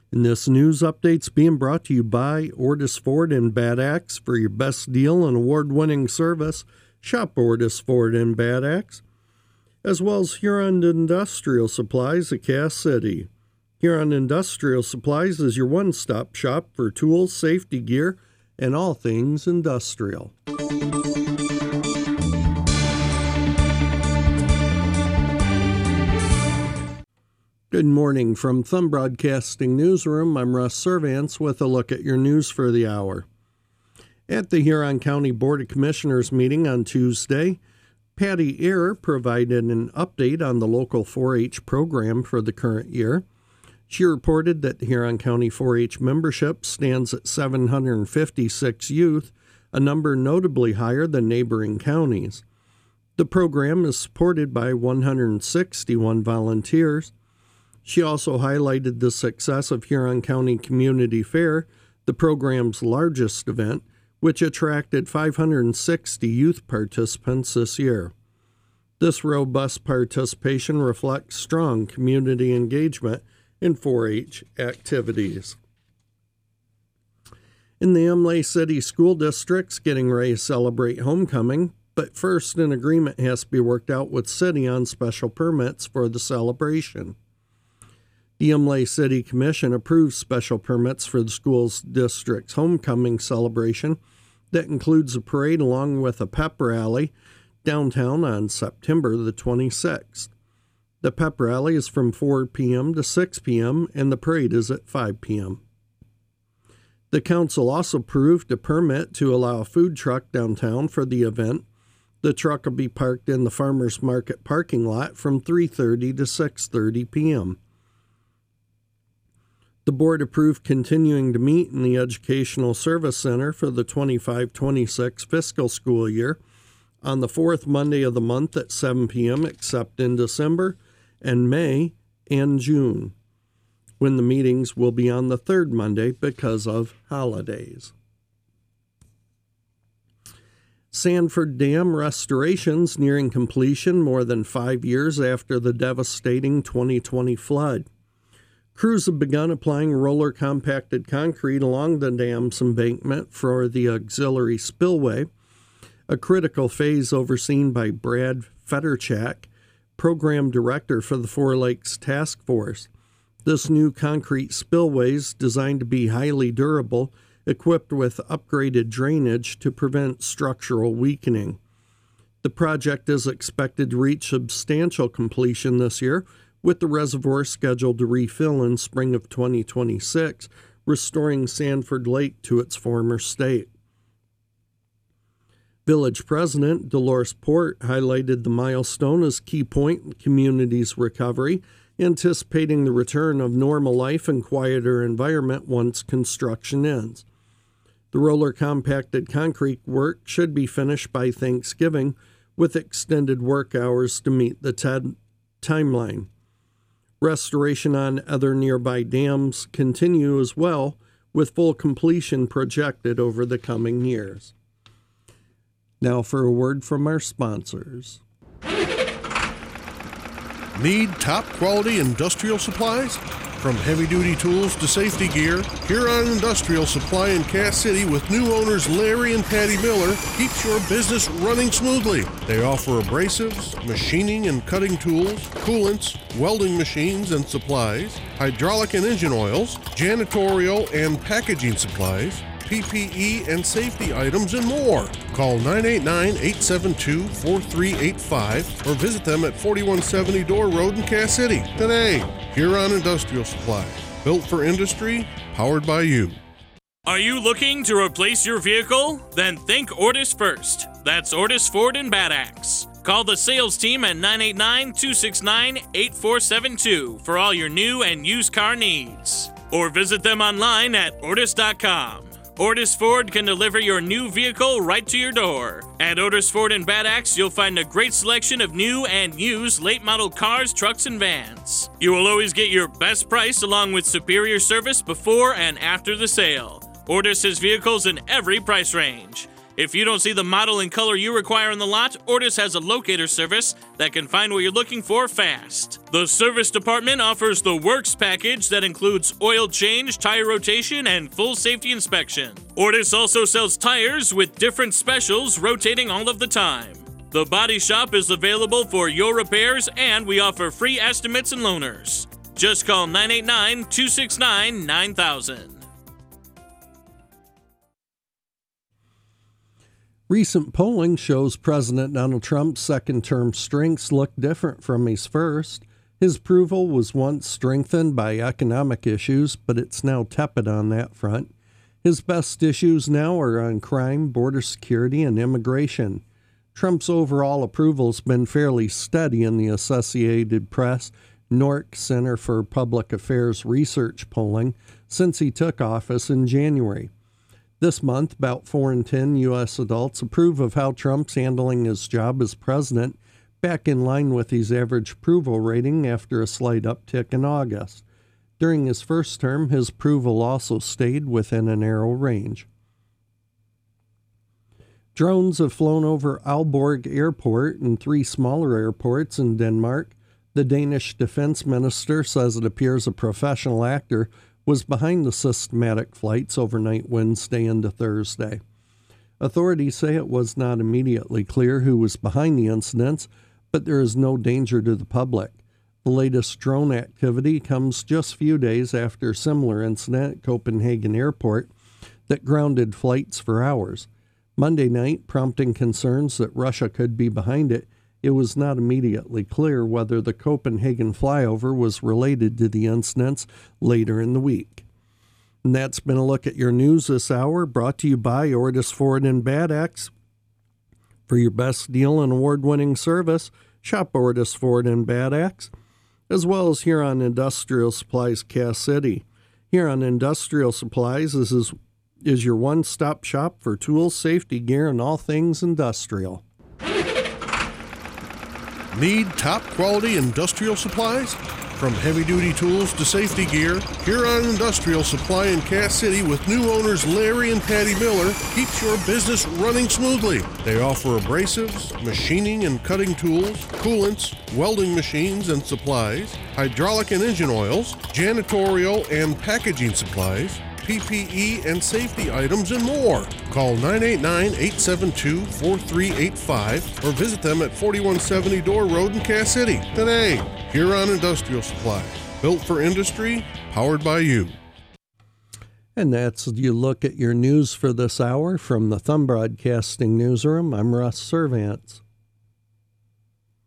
And this news update's being brought to you by Ortis Ford in Bad Axe. For your best deal and award-winning service, shop Ortis Ford in Bad Axe, as well as Huron Industrial Supplies of Cass City. Huron Industrial Supplies is your one-stop shop for tools, safety gear, and all things industrial. Good morning from Thumb Broadcasting Newsroom. I'm Russ Servance with a look at your news for the hour. At the Huron County Board of Commissioners meeting on Tuesday, Patty Eyre provided an update on the local 4-H program for the current year. She reported that the Huron County 4-H membership stands at 756 youth, a number notably higher than neighboring counties. The program is supported by 161 volunteers. She also highlighted the success of Huron County Community Fair, the program's largest event, which attracted 560 youth participants this year. This robust participation reflects strong community engagement in 4-H activities. In the Imlay City School District's getting ready to celebrate homecoming, but first an agreement has to be worked out with City on special permits for the celebration. The Imlay City Commission approved special permits for the school district's homecoming celebration that includes a parade along with a pep rally downtown on September the 26th. The pep rally is from 4 p.m. to 6 p.m. and the parade is at 5 p.m. The council also approved a permit to allow a food truck downtown for the event. The truck will be parked in the farmers market parking lot from 3:30 to 6:30 p.m. The board approved continuing to meet in the Educational Service Center for the 25-26 fiscal school year on the fourth Monday of the month at 7 p.m. except in December and May and June, when the meetings will be on the third Monday because of holidays. Sanford Dam restorations nearing completion more than 5 years after the devastating 2020 flood. Crews have begun applying roller compacted concrete along the dam's embankment for the auxiliary spillway, a critical phase overseen by Brad Federchak, Program Director for the Four Lakes Task Force. This new concrete spillway is designed to be highly durable, equipped with upgraded drainage to prevent structural weakening. The project is expected to reach substantial completion this year, with the reservoir scheduled to refill in spring of 2026, restoring Sanford Lake to its former state. Village President Dolores Port highlighted the milestone as a key point in the community's recovery, anticipating the return of normal life and quieter environment once construction ends. The roller compacted concrete work should be finished by Thanksgiving, with extended work hours to meet the timeline. Restoration on other nearby dams continue as well, with full completion projected over the coming years. Now for a word from our sponsors. Need top quality industrial supplies? From heavy-duty tools to safety gear, Huron Industrial Supply in Cass City with new owners Larry and Patty Miller keeps your business running smoothly. They offer abrasives, machining and cutting tools, coolants, welding machines and supplies, hydraulic and engine oils, janitorial and packaging supplies, PPE and safety items, and more. Call 989-872-4385 or visit them at 4170 Door Road in Cass City today. Huron Industrial Supply, built for industry, powered by you. Are you looking to replace your vehicle? Then think Ortis first. That's Ortis Ford in Bad Axe. Call the sales team at 989-269-8472 for all your new and used car needs. Or visit them online at ortis.com. Ortis Ford can deliver your new vehicle right to your door. At Ortis Ford in Bad Axe, you'll find a great selection of new and used late model cars, trucks, and vans. You will always get your best price along with superior service before and after the sale. Ortis has vehicles in every price range. If you don't see the model and color you require on the lot, Ortis has a locator service that can find what you're looking for fast. The service department offers the Works package that includes oil change, tire rotation, and full safety inspection. Ortis also sells tires with different specials rotating all of the time. The body shop is available for your repairs, and we offer free estimates and loaners. Just call 989-269-9000. Recent polling shows President Donald Trump's second-term strengths look different from his first. His approval was once strengthened by economic issues, but it's now tepid on that front. His best issues now are on crime, border security, and immigration. Trump's overall approval's been fairly steady in the Associated Press NORC Center for Public Affairs Research polling since he took office in January. This month, about 4 in 10 U.S. adults approve of how Trump's handling his job as president, back in line with his average approval rating after a slight uptick in August. During his first term, his approval also stayed within a narrow range. Drones have flown over Aalborg Airport and 3 smaller airports in Denmark. The Danish defense minister says it appears a professional actor was behind the systematic flights overnight Wednesday into Thursday. Authorities say it was not immediately clear who was behind the incidents, but there is no danger to the public. The latest drone activity comes just a few days after a similar incident at Copenhagen Airport that grounded flights for hours. Monday night, prompting concerns that Russia could be behind it, it was not immediately clear whether the Copenhagen flyover was related to the incidents later in the week. And that's been a look at your news this hour, brought to you by Ortis Ford and Bad Axe. For your best deal and award-winning service, shop Ortis Ford and Bad Axe, as well as Huron Industrial Supplies Cass City. Huron Industrial Supplies is your one-stop shop for tools, safety gear, and all things industrial. Need top-quality industrial supplies? From heavy-duty tools to safety gear, Huron Industrial Supply in Cass City with new owners Larry and Patty Miller keeps your business running smoothly. They offer abrasives, machining and cutting tools, coolants, welding machines and supplies, hydraulic and engine oils, janitorial and packaging supplies, PPE and safety items, and more. Call 989-872-4385 or visit them at 4170 Door Road in Cass City today. Huron Industrial Supply, built for industry, powered by you. And that's you look at your news for this hour from the Thumb Broadcasting Newsroom. I'm Russ Servants.